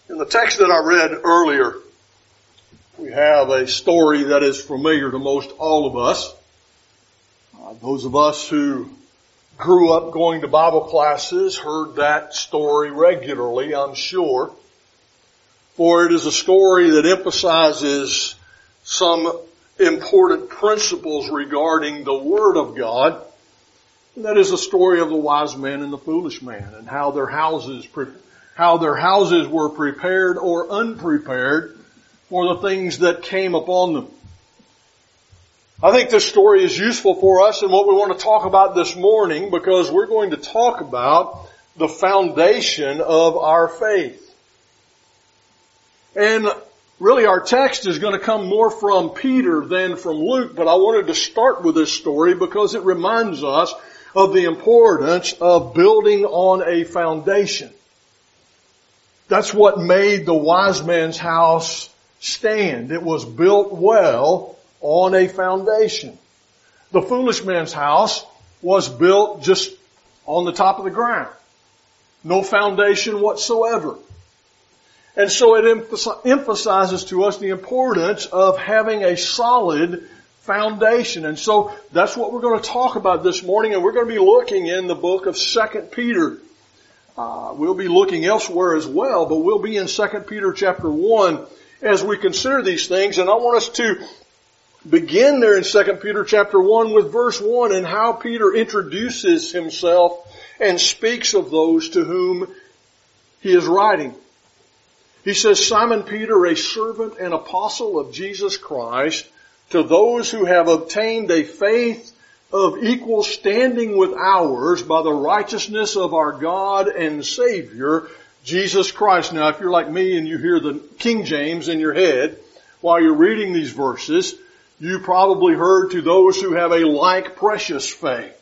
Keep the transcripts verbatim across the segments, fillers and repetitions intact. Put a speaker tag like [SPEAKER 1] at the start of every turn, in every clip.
[SPEAKER 1] In the text that I read earlier, we have a story that is familiar to most all of us. Uh, those of us who grew up going to Bible classes heard that story regularly, I'm sure. For it is a story that emphasizes some important principles regarding the Word of God. And that is the story of the wise man and the foolish man, and how their houses, how their houses were prepared or unprepared for the things that came upon them. I think this story is useful for us in what we want to talk about this morning, because we're going to talk about the foundation of our faith. And really our text is going to come more from Peter than from Luke, but I wanted to start with this story because it reminds us of the importance of building on a foundation. That's what made the wise man's house stand. It was built well on a foundation. The foolish man's house was built just on the top of the ground. No foundation whatsoever. And so it emphasizes to us the importance of having a solid foundation. And so that's what we're going to talk about this morning, and we're going to be looking in the book of Second Peter. Uh, we'll be looking elsewhere as well, but we'll be in Second Peter chapter one as we consider these things. And I want us to begin there in Second Peter chapter one with verse one, and how Peter introduces himself and speaks of those to whom he is writing. He says, Simon Peter, a servant and apostle of Jesus Christ, to those who have obtained a faith of equal standing with ours by the righteousness of our God and Savior, Jesus Christ. Now, if you're like me and you hear the King James in your head while you're reading these verses, you probably heard to those who have a like precious faith.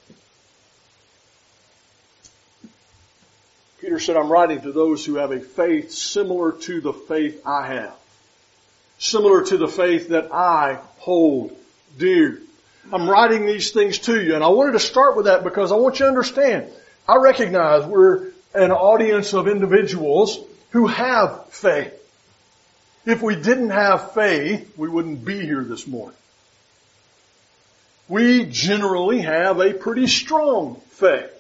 [SPEAKER 1] Peter said, I'm writing to those who have a faith similar to the faith I have. Similar to the faith that I hold dear. I'm writing these things to you. And I wanted to start with that because I want you to understand. I recognize we're an audience of individuals who have faith. If we didn't have faith, we wouldn't be here this morning. We generally have a pretty strong faith.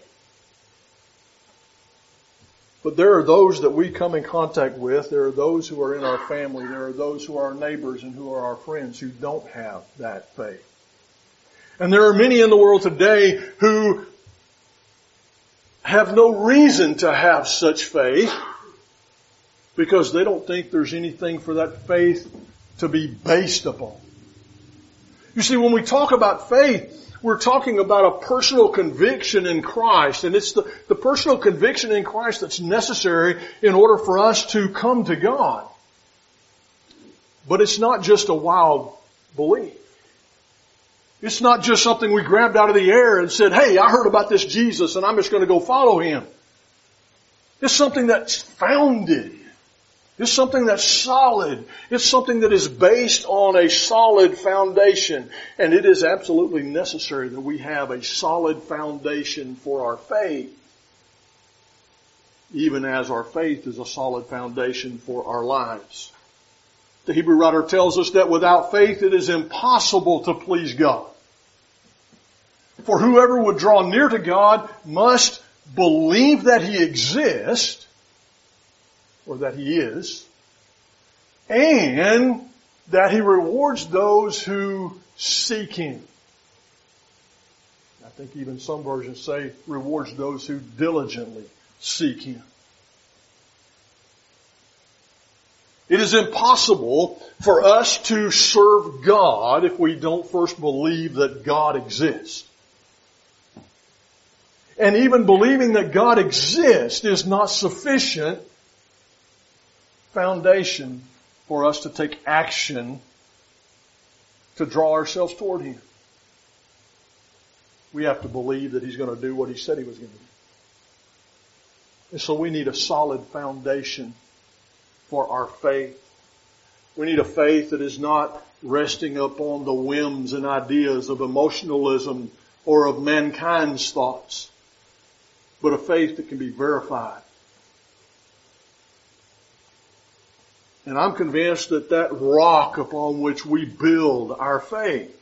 [SPEAKER 1] But there are those that we come in contact with, there are those who are in our family, there are those who are our neighbors and who are our friends who don't have that faith. And there are many in the world today who have no reason to have such faith because they don't think there's anything for that faith to be based upon. You see, when we talk about faith, we're talking about a personal conviction in Christ, and it's the, the personal conviction in Christ that's necessary in order for us to come to God. But it's not just a wild belief. It's not just something we grabbed out of the air and said, hey, I heard about this Jesus and I'm just going to go follow him. It's something that's founded. It's something that's solid. It's something that is based on a solid foundation. And it is absolutely necessary that we have a solid foundation for our faith, even as our faith is a solid foundation for our lives. The Hebrew writer tells us that without faith it is impossible to please God. For whoever would draw near to God must believe that he exists, or that he is, and that he rewards those who seek him. I think even some versions say rewards those who diligently seek him. It is impossible for us to serve God if we don't first believe that God exists. And even believing that God exists is not sufficient foundation for us to take action to draw ourselves toward him. We have to believe that he's going to do what he said he was going to do. And so we need a solid foundation for our faith. We need a faith that is not resting upon the whims and ideas of emotionalism or of mankind's thoughts, but a faith that can be verified. And I'm convinced that that rock upon which we build our faith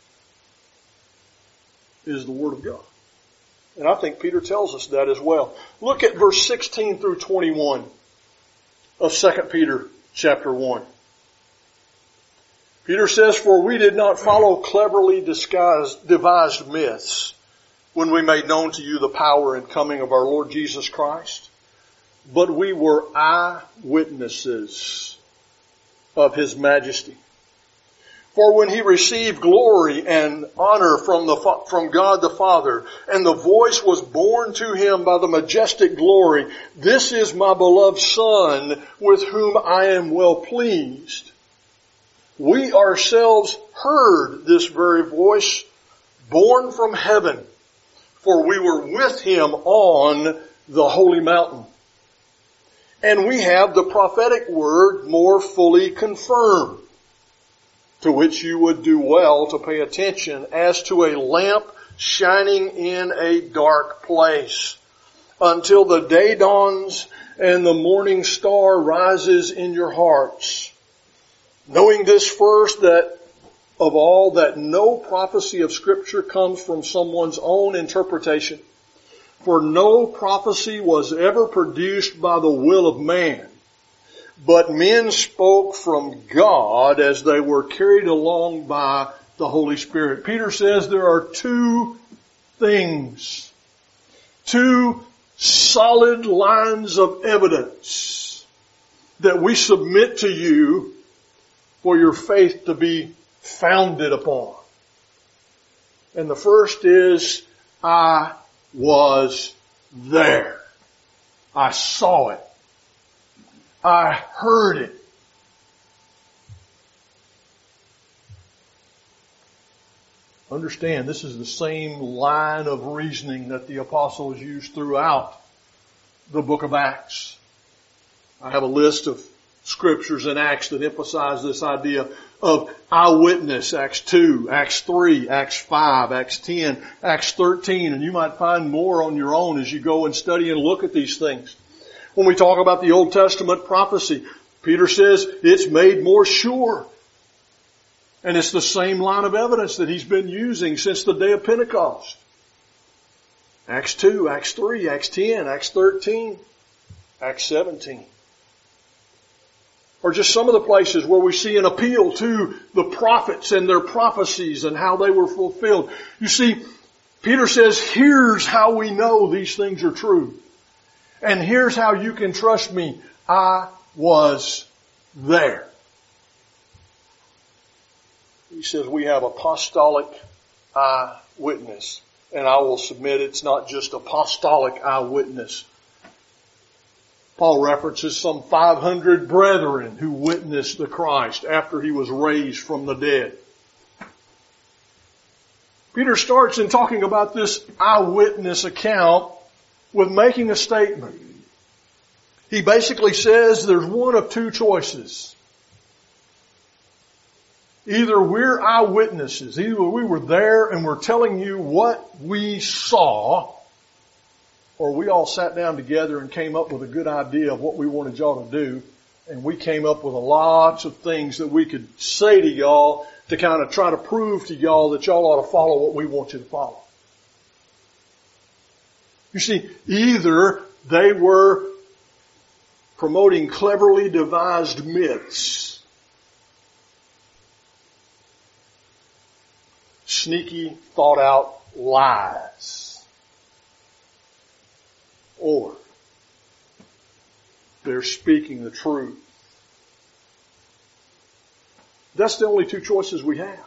[SPEAKER 1] is the Word of God. And I think Peter tells us that as well. Look at verse sixteen through twenty-one of Second Peter chapter one. Peter says, "For we did not follow cleverly disguised, devised myths when we made known to you the power and coming of our Lord Jesus Christ, but we were eyewitnesses of His majesty. For when He received glory and honor from the from God the Father, and the voice was borne to Him by the majestic glory, 'This is my beloved Son, with whom I am well pleased,' we ourselves heard this very voice borne from heaven, for we were with Him on the holy mountain. And we have the prophetic word more fully confirmed, to which you would do well to pay attention, as to a lamp shining in a dark place, until the day dawns and the morning star rises in your hearts. Knowing this first, that of all, that no prophecy of Scripture comes from someone's own interpretation. For no prophecy was ever produced by the will of man, but men spoke from God as they were carried along by the Holy Spirit." Peter says there are two things, two solid lines of evidence that we submit to you for your faith to be founded upon. And the first is, I was there. I saw it. I heard it. Understand, this is the same line of reasoning that the apostles used throughout the book of Acts. I have a list of scriptures in Acts that emphasize this idea of eyewitness. Acts two, Acts three, Acts five, Acts ten, Acts thirteen, and you might find more on your own as you go and study and look at these things. When we talk about the Old Testament prophecy, Peter says it's made more sure. And it's the same line of evidence that he's been using since the day of Pentecost. Acts two, Acts three, Acts ten, Acts thirteen, Acts seventeen. Or just some of the places where we see an appeal to the prophets and their prophecies and how they were fulfilled. You see, Peter says, here's how we know these things are true. And here's how you can trust me. I was there. He says we have apostolic eyewitness. And I will submit it's not just apostolic eyewitness. Paul references some five hundred brethren who witnessed the Christ after He was raised from the dead. Peter starts in talking about this eyewitness account with making a statement. He basically says there's one of two choices. Either we're eyewitnesses, either we were there and we're telling you what we saw, or we all sat down together and came up with a good idea of what we wanted y'all to do, and we came up with a lots of things that we could say to y'all to kind of try to prove to y'all that y'all ought to follow what we want you to follow. You see, either they were promoting cleverly devised myths, sneaky, thought out lies, or they're speaking the truth. That's the only two choices we have.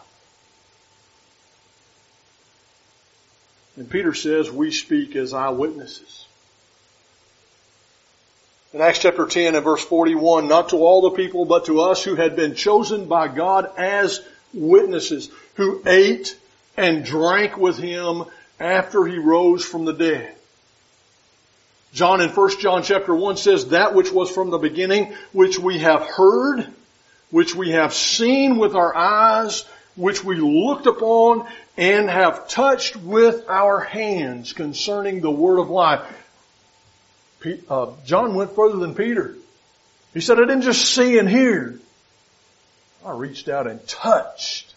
[SPEAKER 1] And Peter says we speak as eyewitnesses. In Acts chapter ten and verse forty-one, not to all the people, but to us who had been chosen by God as witnesses, who ate and drank with Him after He rose from the dead. John in First John chapter one says, that which was from the beginning, which we have heard, which we have seen with our eyes, which we looked upon and have touched with our hands concerning the word of life. Uh, John went further than Peter. He said, I didn't just see and hear. I reached out and touched.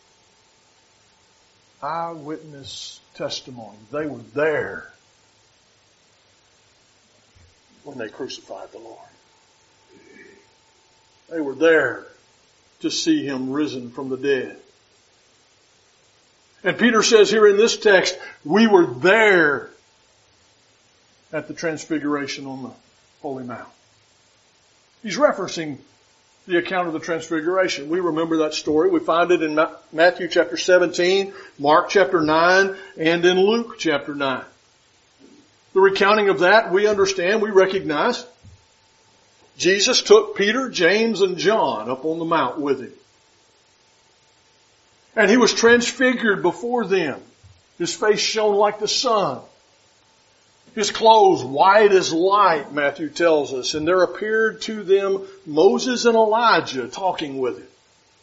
[SPEAKER 1] Eyewitness testimony. They were there when they crucified the Lord. They were there to see Him risen from the dead. And Peter says here in this text, we were there at the transfiguration on the Holy Mount. He's referencing the account of the transfiguration. We remember that story. We find it in Matthew chapter seventeen, Mark chapter nine, and in Luke chapter nine. The recounting of that, we understand, we recognize. Jesus took Peter, James, and John up on the mount with Him. And He was transfigured before them. His face shone like the sun. His clothes white as light, Matthew tells us. And there appeared to them Moses and Elijah talking with Him.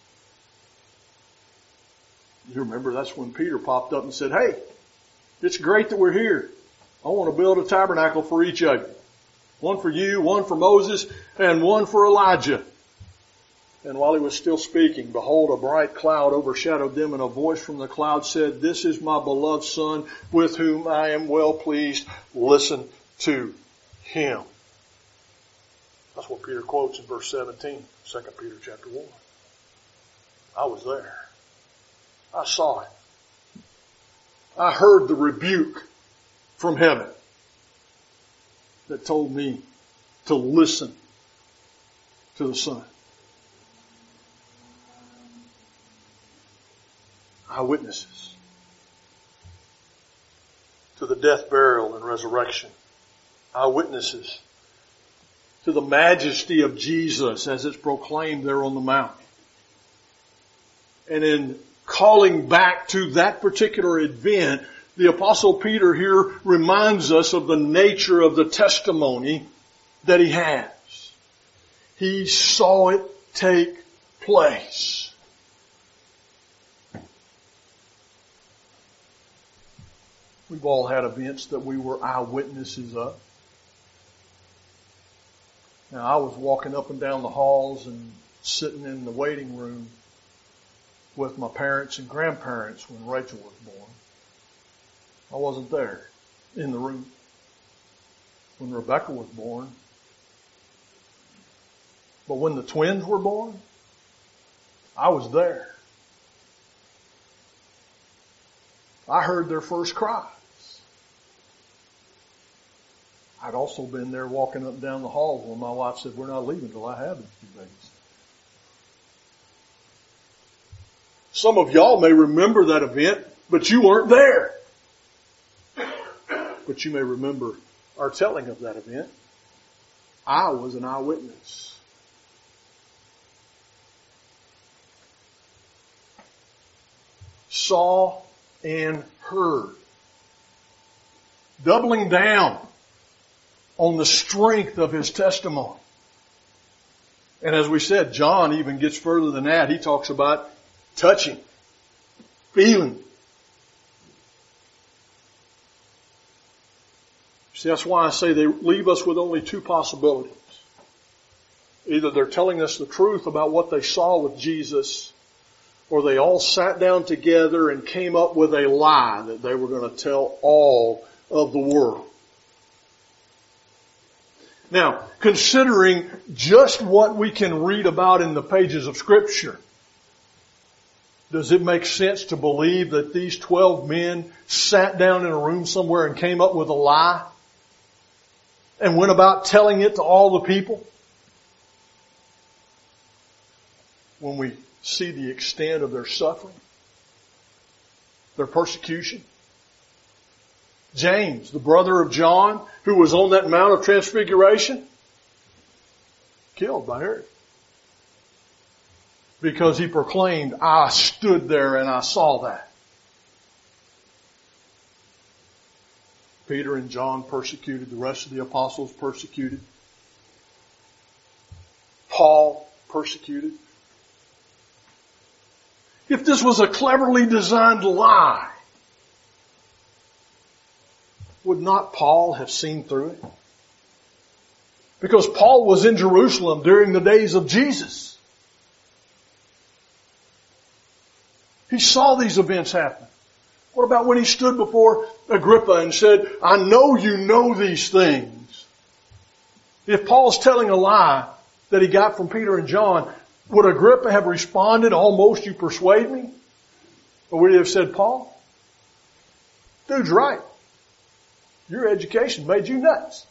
[SPEAKER 1] You remember that's when Peter popped up and said, hey, it's great that we're here. I want to build a tabernacle for each of you. One for you, one for Moses, and one for Elijah. And while he was still speaking, behold, a bright cloud overshadowed them, and a voice from the cloud said, this is my beloved Son, with whom I am well pleased. Listen to Him. That's what Peter quotes in verse seventeen, Second Peter chapter one. I was there. I saw it. I heard the rebuke from heaven that told me to listen to the Son. Eyewitnesses to the death, burial, and resurrection. Eyewitnesses to the majesty of Jesus as it's proclaimed there on the mount. And in calling back to that particular event, the Apostle Peter here reminds us of the nature of the testimony that he has. He saw it take place. We've all had events that we were eyewitnesses of. Now, I was walking up and down the halls and sitting in the waiting room with my parents and grandparents when Rachel was born. I wasn't there in the room when Rebecca was born. But when the twins were born, I was there. I heard their first cries. I'd also been there walking up and down the hall when my wife said, we're not leaving until I have these two babies. Some of y'all may remember that event, but you weren't there. But you may remember our telling of that event. I was an eyewitness. Saw and heard. Doubling down on the strength of his testimony. And as we said, John even gets further than that. He talks about touching, feeling. See, that's why I say they leave us with only two possibilities. Either they're telling us the truth about what they saw with Jesus, or they all sat down together and came up with a lie that they were going to tell all of the world. Now, considering just what we can read about in the pages of Scripture, does it make sense to believe that these twelve men sat down in a room somewhere and came up with a lie and went about telling it to all the people? When we see the extent of their suffering, their persecution. James, the brother of John, who was on that Mount of Transfiguration, killed by Herod. Because he proclaimed, I stood there and I saw that. Peter and John persecuted. The rest of the apostles persecuted. Paul persecuted. If this was a cleverly designed lie, would not Paul have seen through it? Because Paul was in Jerusalem during the days of Jesus. He saw these events happen. What about when he stood before Agrippa and said, I know you know these things. If Paul's telling a lie that he got from Peter and John, would Agrippa have responded, almost you persuade me? Or would he have said, Paul, dude's right. Your education made you nuts.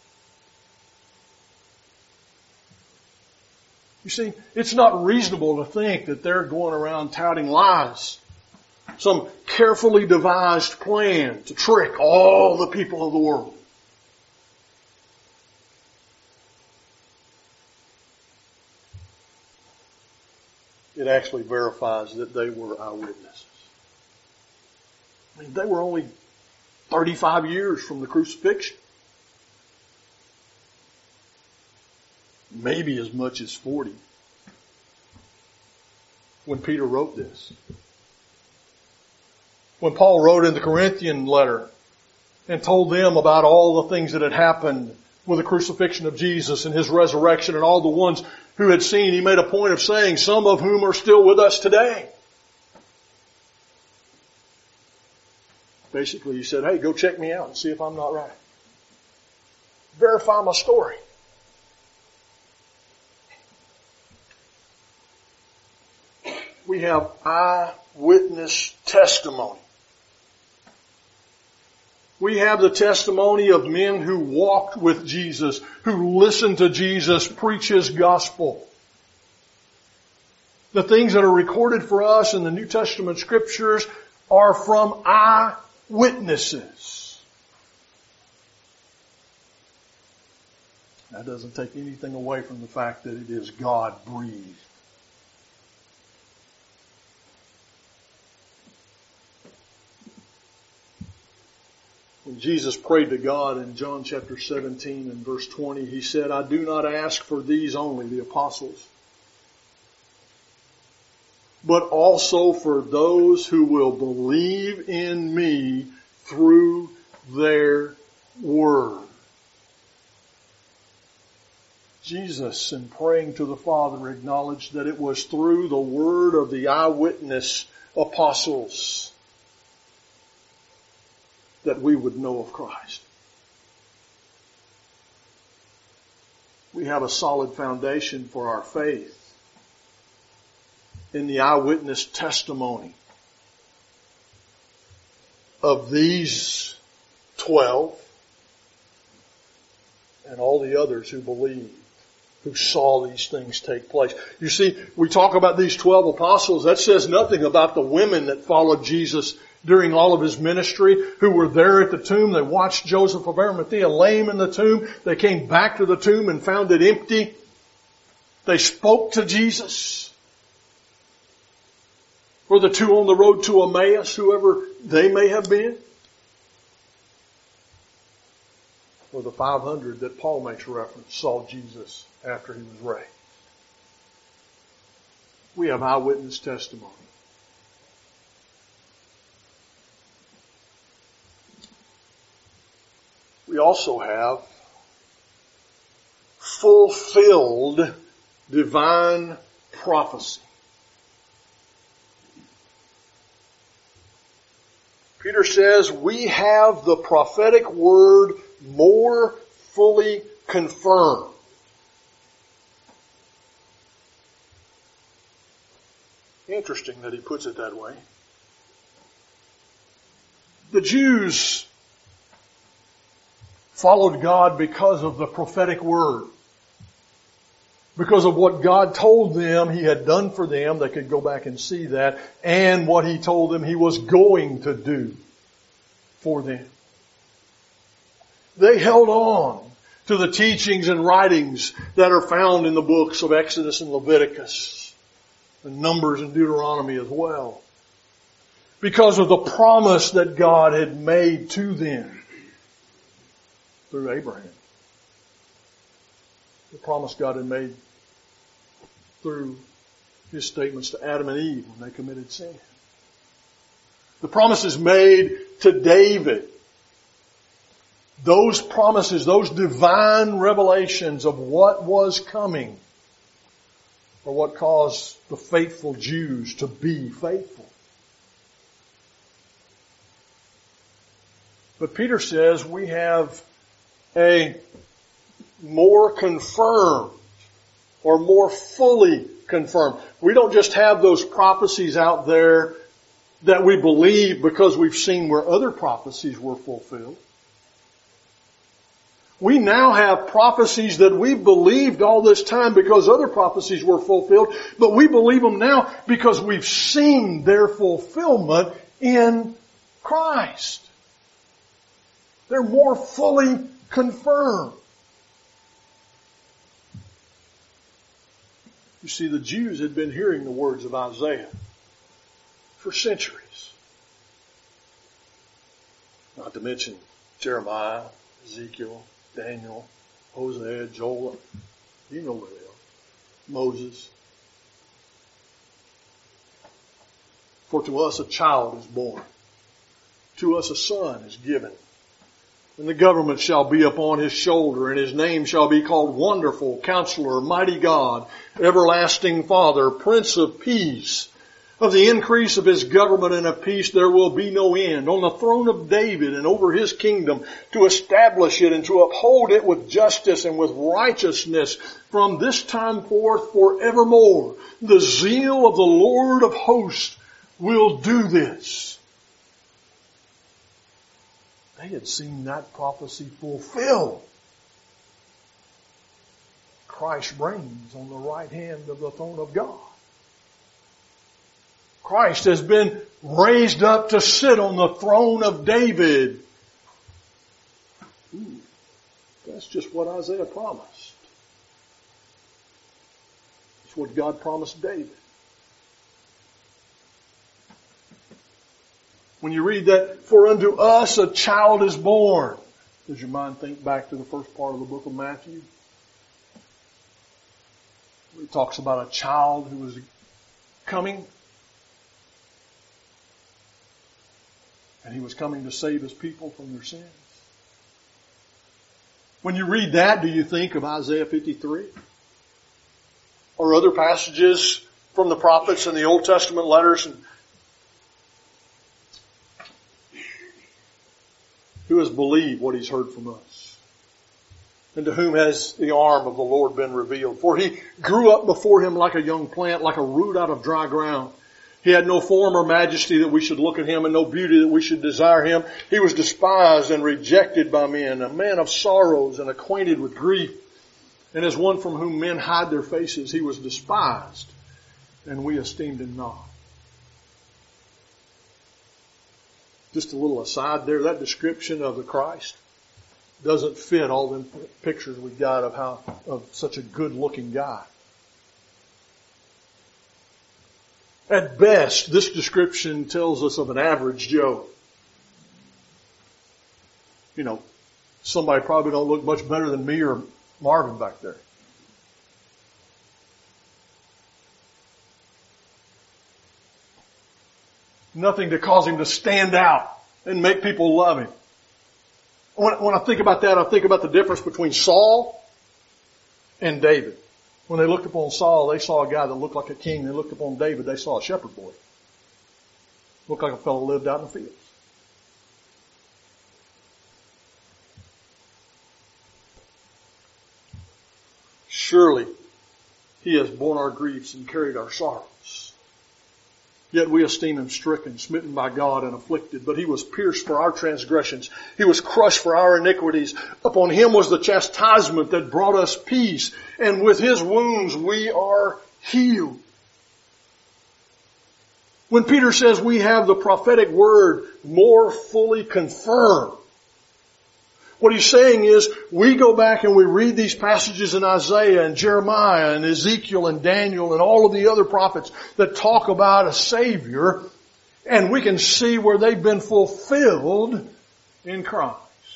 [SPEAKER 1] You see, it's not reasonable to think that they're going around touting lies. Some carefully devised plan to trick all the people of the world. It actually verifies that they were eyewitnesses. I mean, they were only thirty-five years from the crucifixion. Maybe as much as forty when Peter wrote this. When Paul wrote in the Corinthian letter and told them about all the things that had happened with the crucifixion of Jesus and His resurrection and all the ones who had seen, he made a point of saying, some of whom are still with us today. Basically, he said, hey, go check me out and see if I'm not right. Verify my story. We have eyewitness testimony. We have the testimony of men who walked with Jesus, who listened to Jesus preach His gospel. The things that are recorded for us in the New Testament scriptures are from eyewitnesses. That doesn't take anything away from the fact that it is God-breathed. When Jesus prayed to God in John chapter seventeen and verse twenty, He said, I do not ask for these only, the apostles, but also for those who will believe in me through their word. Jesus, in praying to the Father, acknowledged that it was through the word of the eyewitness apostles that we would know of Christ. We have a solid foundation for our faith in the eyewitness testimony of these twelve and all the others who believed, who saw these things take place. You see, we talk about these twelve apostles. That says nothing about the women that followed Jesus during all of His ministry, who were there at the tomb. They watched Joseph of Arimathea lame in the tomb. They came back to the tomb and found it empty. They spoke to Jesus. Or the two on the road to Emmaus, whoever they may have been. Or the five hundred that Paul makes reference saw Jesus after He was raised. We have eyewitness testimony. We also have fulfilled divine prophecy. Peter says we have the prophetic word more fully confirmed. Interesting that he puts it that way. The Jews followed God because of the prophetic word. Because of what God told them He had done for them. They could go back and see that. And what He told them He was going to do for them. They held on to the teachings and writings that are found in the books of Exodus and Leviticus, and Numbers and Deuteronomy as well, because of the promise that God had made to them through Abraham. The promise God had made through His statements to Adam and Eve when they committed sin. The promises made to David those promises, those divine revelations of what was coming are what caused the faithful Jews to be faithful. But Peter says we have a more confirmed or more fully confirmed. We don't just have those prophecies out there that we believe because we've seen where other prophecies were fulfilled. We now have prophecies that we've believed all this time because other prophecies were fulfilled, but we believe them now because we've seen their fulfillment in Christ. They're more fully confirmed. You see, the Jews had been hearing the words of Isaiah for centuries. Not to mention Jeremiah, Ezekiel, Daniel, Hosea, Joel. You know where they are. Moses. For to us a child is born. To us a son is given. And the government shall be upon his shoulder, and his name shall be called Wonderful, Counselor, Mighty God, Everlasting Father, Prince of Peace. Of the increase of his government and of peace there will be no end. On the throne of David and over his kingdom, to establish it and to uphold it with justice and with righteousness from this time forth forevermore. The zeal of the Lord of hosts will do this. They had seen that prophecy fulfilled. Christ reigns on the right hand of the throne of God. Christ has been raised up to sit on the throne of David. Ooh, that's just what Isaiah promised. It's what God promised David. When you read that, for unto us a child is born, does your mind think back to the first part of the book of Matthew? It talks about a child who was coming. And he was coming to save his people from their sins. When you read that, do you think of Isaiah fifty-three? Or other passages from the prophets and the Old Testament letters? And who has believed what he's heard from us? And to whom has the arm of the Lord been revealed? For he grew up before him like a young plant, like a root out of dry ground. He had no form or majesty that we should look at him, and no beauty that we should desire him. He was despised and rejected by men, a man of sorrows and acquainted with grief. And as one from whom men hide their faces, he was despised, and we esteemed him not. Just a little aside there, that description of the Christ doesn't fit all the pictures we've got of how of such a good-looking guy. At best, this description tells us of an average Joe. You know, somebody probably don't look much better than me or Marvin back there. Nothing to cause him to stand out and make people love him. When, when I think about that, I think about the difference between Saul and David. When they looked upon Saul, they saw a guy that looked like a king. They looked upon David, they saw a shepherd boy. Looked like a fellow who lived out in the fields. Surely he has borne our griefs and carried our sorrows. Yet we esteem him stricken, smitten by God, and afflicted. But he was pierced for our transgressions. He was crushed for our iniquities. Upon him was the chastisement that brought us peace. And with his wounds we are healed. When Peter says we have the prophetic word more fully confirmed, what he's saying is we go back and we read these passages in Isaiah and Jeremiah and Ezekiel and Daniel and all of the other prophets that talk about a Savior, and we can see where they've been fulfilled in Christ.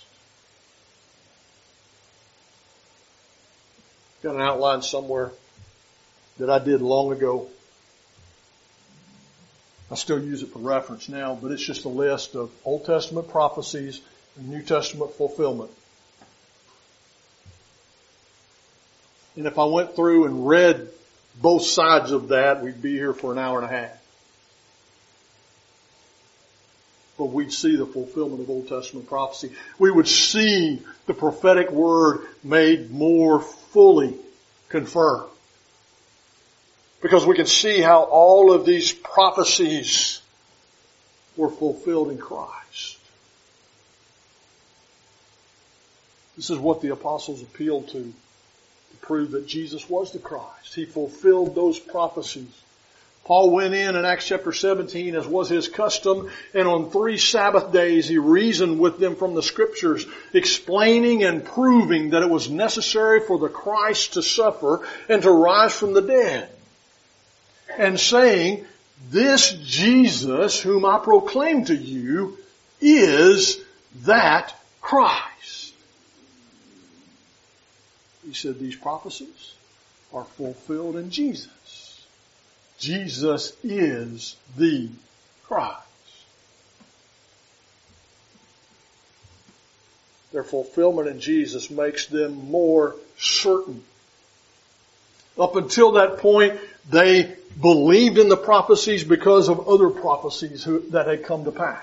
[SPEAKER 1] Got an outline somewhere that I did long ago. I still use it for reference now, but it's just a list of Old Testament prophecies and New Testament fulfillment. And if I went through and read both sides of that, we'd be here for an hour and a half. But we'd see the fulfillment of Old Testament prophecy. We would see the prophetic word made more fully confirmed. Because we can see how all of these prophecies were fulfilled in Christ. This is what the apostles appealed to, to prove that Jesus was the Christ. He fulfilled those prophecies. Paul went in in Acts chapter seventeen, as was his custom, and on three Sabbath days he reasoned with them from the Scriptures, explaining and proving that it was necessary for the Christ to suffer and to rise from the dead. And saying, this Jesus whom I proclaim to you is that Christ. He said these prophecies are fulfilled in Jesus. Jesus is the Christ. Their fulfillment in Jesus makes them more certain. Up until that point, they believed in the prophecies because of other prophecies who, that had come to pass.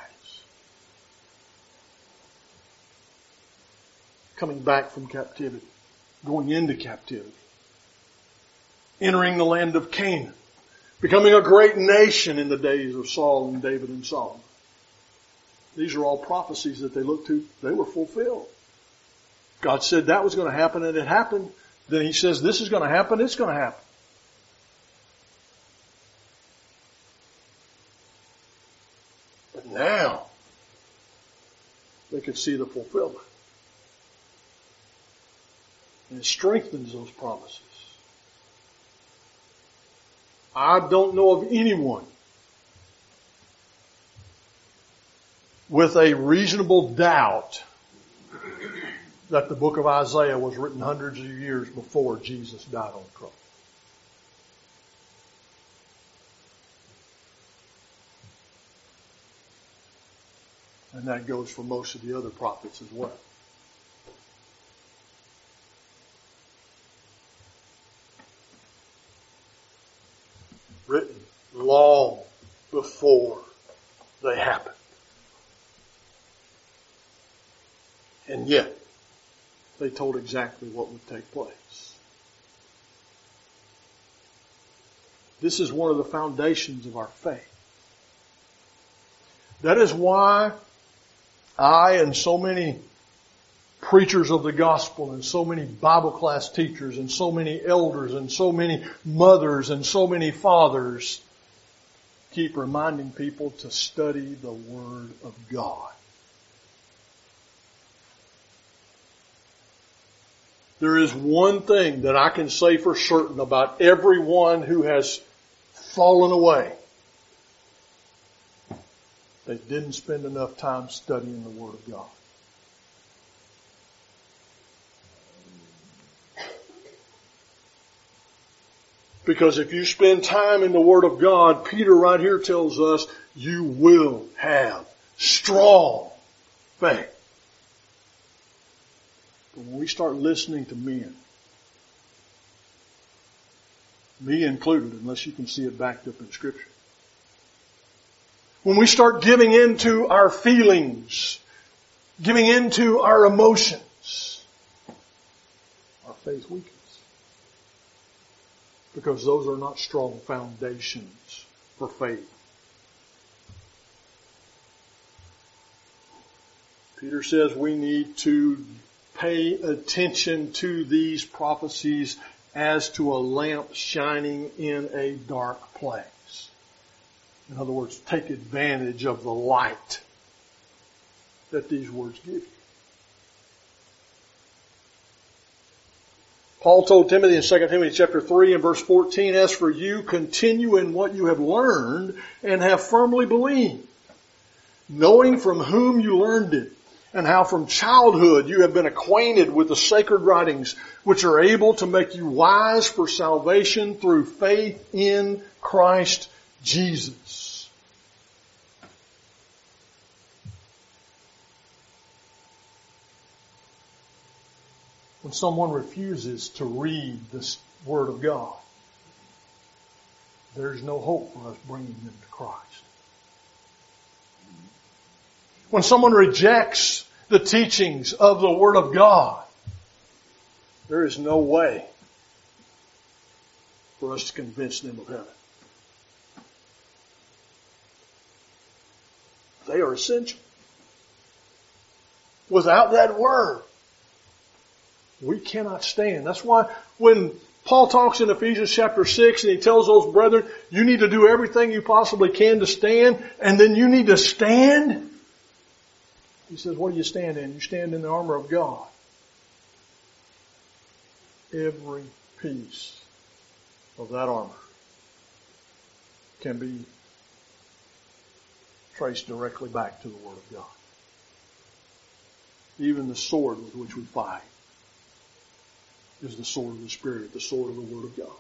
[SPEAKER 1] Coming back from captivity, going into captivity, entering the land of Canaan, becoming a great nation in the days of Saul and David and Solomon. These are all prophecies that they looked to. They were fulfilled. God said that was going to happen, and it happened. Then He says this is going to happen, it's going to happen. But now, they could see the fulfillment. And it strengthens those promises. I don't know of anyone with a reasonable doubt that the book of Isaiah was written hundreds of years before Jesus died on the cross. And that goes for most of the other prophets as well. Written long before they happened. And yet, they told exactly what would take place. This is one of the foundations of our faith. That is why I and so many preachers of the gospel and so many Bible class teachers and so many elders and so many mothers and so many fathers keep reminding people to study the Word of God. There is one thing that I can say for certain about everyone who has fallen away. They didn't spend enough time studying the Word of God. Because if you spend time in the Word of God, Peter right here tells us, you will have strong faith. But when we start listening to men, me included, unless you can see it backed up in Scripture, when we start giving into our feelings, giving into our emotions, our faith weakens. Because those are not strong foundations for faith. Peter says we need to pay attention to these prophecies as to a lamp shining in a dark place. In other words, take advantage of the light that these words give you. Paul told Timothy in Second Timothy chapter three and verse fourteen, as for you, continue in what you have learned and have firmly believed, knowing from whom you learned it, and how from childhood you have been acquainted with the sacred writings, which are able to make you wise for salvation through faith in Christ Jesus. when someone refuses to read this Word of God, there's no hope for us bringing them to Christ. When someone rejects the teachings of the Word of God, there is no way for us to convince them of heaven. They are essential. Without that Word, we cannot stand. That's why when Paul talks in Ephesians chapter six and he tells those brethren, you need to do everything you possibly can to stand, and then you need to stand. He says, what do you stand in? You stand in the armor of God. Every piece of that armor can be traced directly back to the Word of God. Even the sword with which we fight is the sword of the Spirit, the sword of the Word of God.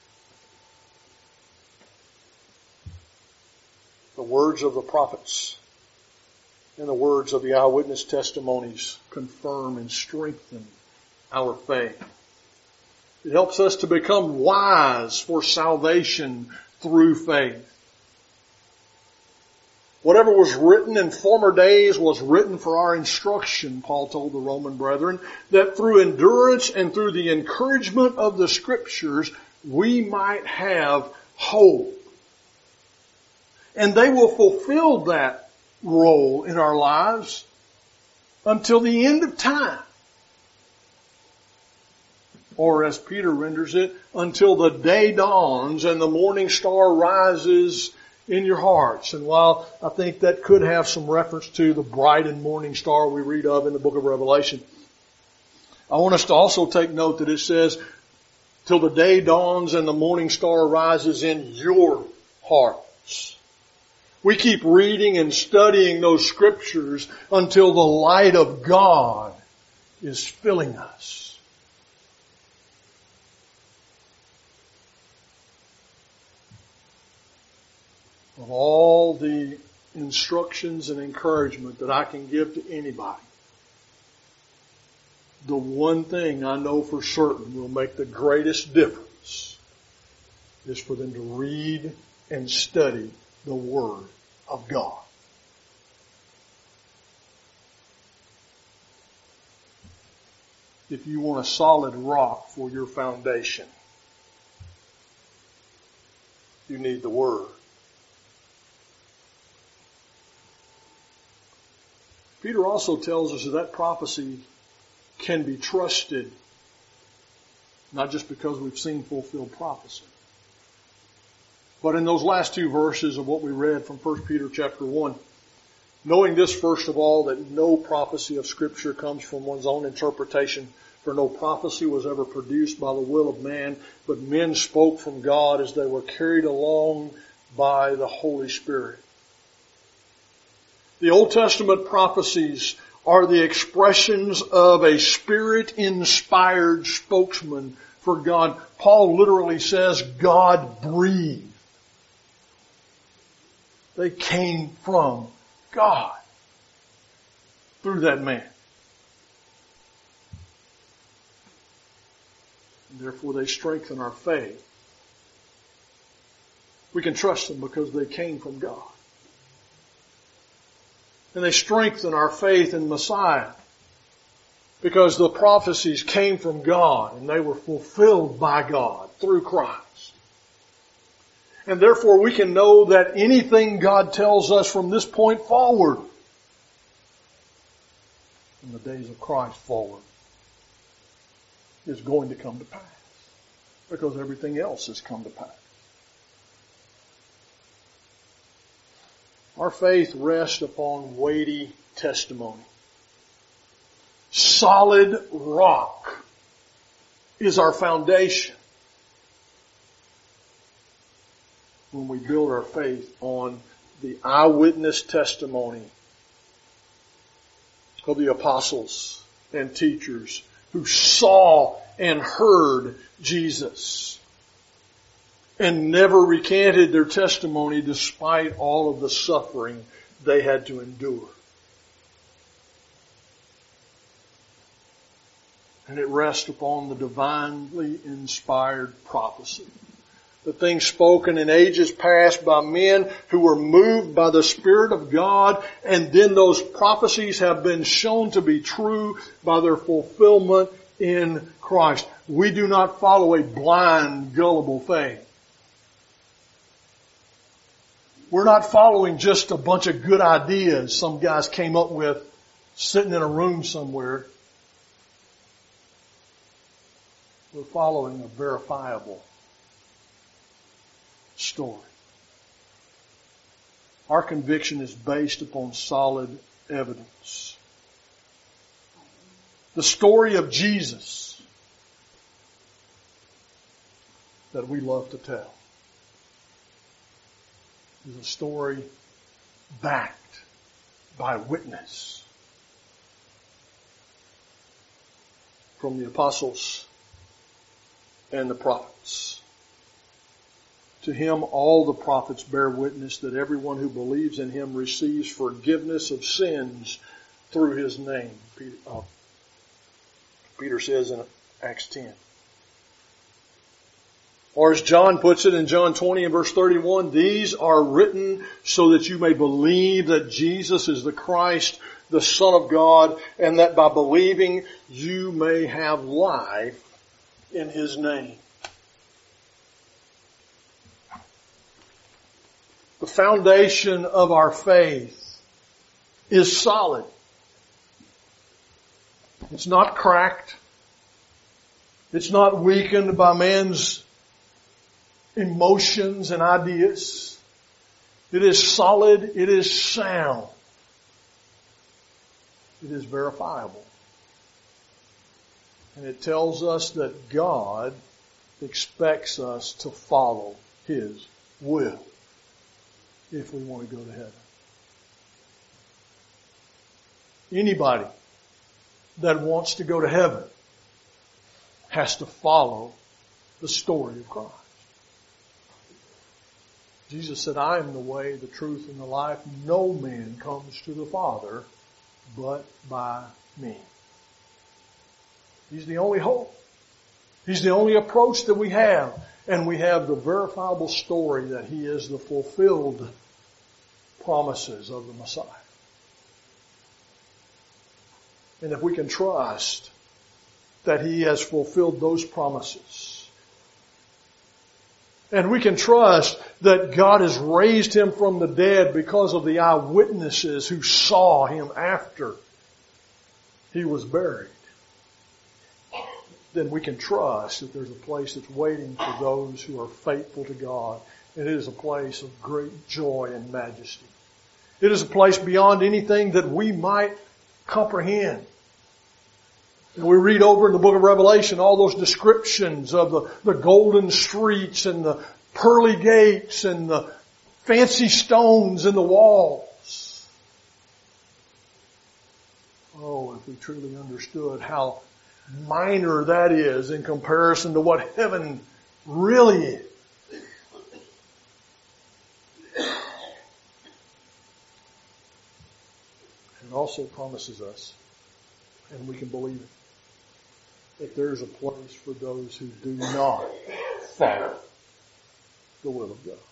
[SPEAKER 1] The words of the prophets and the words of the eyewitness testimonies confirm and strengthen our faith. It helps us to become wise for salvation through faith. Whatever was written in former days was written for our instruction, Paul told the Roman brethren, that through endurance and through the encouragement of the Scriptures, we might have hope. And they will fulfill that role in our lives until the end of time. Or as Peter renders it, until the day dawns and the morning star rises in your hearts. And while I think that could have some reference to the bright and morning star we read of in the book of Revelation, I want us to also take note that it says, till the day dawns and the morning star rises in your hearts. We keep reading and studying those scriptures until the light of God is filling us. Of all the instructions and encouragement that I can give to anybody, the one thing I know for certain will make the greatest difference is for them to read and study the Word of God. If you want a solid rock for your foundation, you need the Word. Peter also tells us that that prophecy can be trusted, not just because we've seen fulfilled prophecy, but in those last two verses of what we read from First Peter chapter one, knowing this first of all, that no prophecy of Scripture comes from one's own interpretation, for no prophecy was ever produced by the will of man, but men spoke from God as they were carried along by the Holy Spirit. The Old Testament prophecies are the expressions of a Spirit-inspired spokesman for God. Paul literally says God breathed. They came from God through that man. And therefore they strengthen our faith. We can trust them because they came from God. And they strengthen our faith in Messiah because the prophecies came from God and they were fulfilled by God through Christ. And therefore we can know that anything God tells us from this point forward, from the days of Christ forward, is going to come to pass because everything else has come to pass. Our faith rests upon weighty testimony. Solid rock is our foundation when we build our faith on the eyewitness testimony of the apostles and teachers who saw and heard Jesus and never recanted their testimony despite all of the suffering they had to endure. And it rests upon the divinely inspired prophecy. The things spoken in ages past by men who were moved by the Spirit of God, and then those prophecies have been shown to be true by their fulfillment in Christ. We do not follow a blind, gullible faith. We're not following just a bunch of good ideas some guys came up with sitting in a room somewhere. We're following a verifiable story. Our conviction is based upon solid evidence. The story of Jesus that we love to tell is a story backed by witness from the apostles and the prophets. To him all the prophets bear witness that everyone who believes in him receives forgiveness of sins through his name. Peter, uh, Peter says in Acts ten. Or as John puts it in John twenty and verse thirty-one, these are written so that you may believe that Jesus is the Christ, the Son of God, and that by believing you may have life in his name. The foundation of our faith is solid. It's not cracked. It's not weakened by man's emotions and ideas. It is solid. It is sound. It is verifiable. And it tells us that God expects us to follow his will if we want to go to heaven. Anybody that wants to go to heaven has to follow the story of Christ. Jesus said, I am the way, the truth, and the life. No man comes to the Father but by me. He's the only hope. He's the only approach that we have. And we have the verifiable story that he is the fulfilled promises of the Messiah. And if we can trust that he has fulfilled those promises, and we can trust that God has raised him from the dead because of the eyewitnesses who saw him after he was buried, then we can trust that there's a place that's waiting for those who are faithful to God. It is a place of great joy and majesty. It is a place beyond anything that we might comprehend. And we read over in the book of Revelation all those descriptions of the, the golden streets and the pearly gates and the fancy stones in the walls. Oh, if we truly understood how minor that is in comparison to what heaven really is. It also promises us, and we can believe it, that there's a place for those who do not follow the will of God.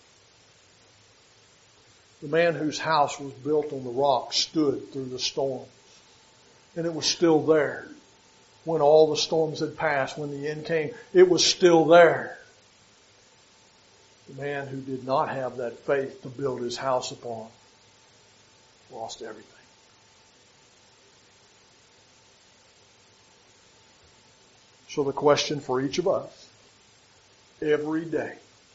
[SPEAKER 1] The man whose house was built on the rock stood through the storms, and it was still there. When all the storms had passed, when the end came, it was still there. The man who did not have that faith to build his house upon lost everything. So the question for each of us, every day,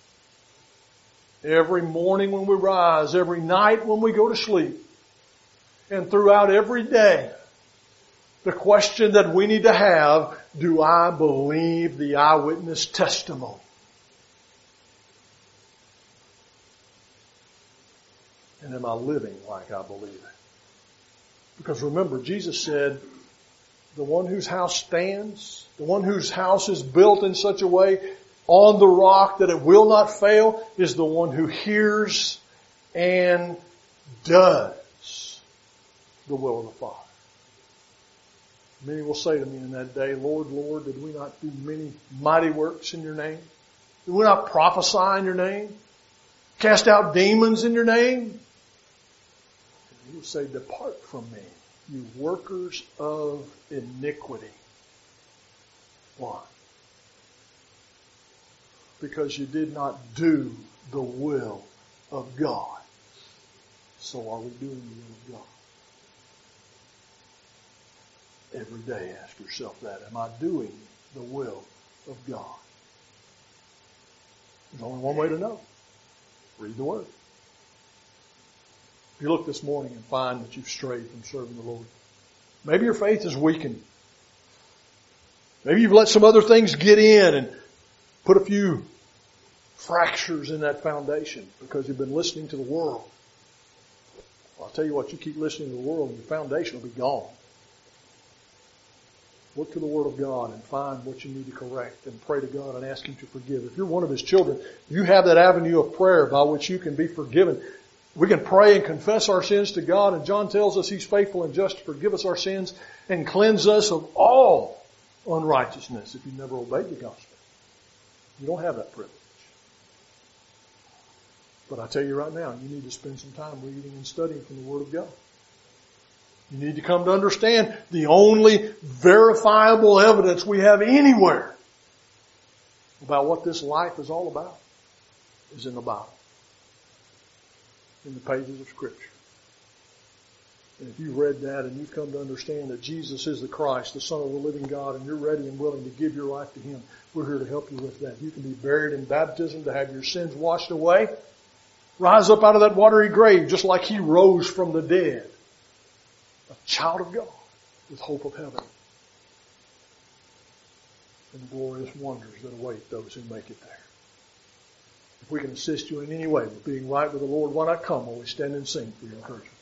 [SPEAKER 1] every morning when we rise, every night when we go to sleep, and throughout every day, the question that we need to have, do I believe the eyewitness testimony? And am I living like I believe it? Because remember, Jesus said, the one whose house stands, the one whose house is built in such a way on the rock that it will not fail, is the one who hears and does the will of the Father. Many will say to me in that day, Lord, Lord, did we not do many mighty works in your name? Did we not prophesy in your name? Cast out demons in your name? And he will say, depart from me, you workers of iniquity. Why? Because you did not do the will of God. So are we doing the will of God? Every day ask yourself that. Am I doing the will of God? There's only one way to know. Read the Word. If you look this morning and find that you've strayed from serving the Lord, maybe your faith is weakened. Maybe you've let some other things get in and put a few fractures in that foundation because you've been listening to the world. Well, I'll tell you what, you keep listening to the world and your foundation will be gone. Look to the Word of God and find what you need to correct and pray to God and ask Him to forgive. If you're one of His children, you have that avenue of prayer by which you can be forgiven. We can pray and confess our sins to God, and John tells us He's faithful and just to forgive us our sins and cleanse us of all unrighteousness if you never obeyed the gospel. You don't have that privilege. But I tell you right now, you need to spend some time reading and studying from the Word of God. You need to come to understand the only verifiable evidence we have anywhere about what this life is all about is in the Bible, in the pages of Scripture. And if you've read that and you've come to understand that Jesus is the Christ, the Son of the living God, and you're ready and willing to give your life to Him, we're here to help you with that. You can be buried in baptism to have your sins washed away. Rise up out of that watery grave just like He rose from the dead. A child of God with hope of heaven and the glorious wonders that await those who make it there. If we can assist you in any way with being right with the Lord, why not come while we stand and sing for your encouragement?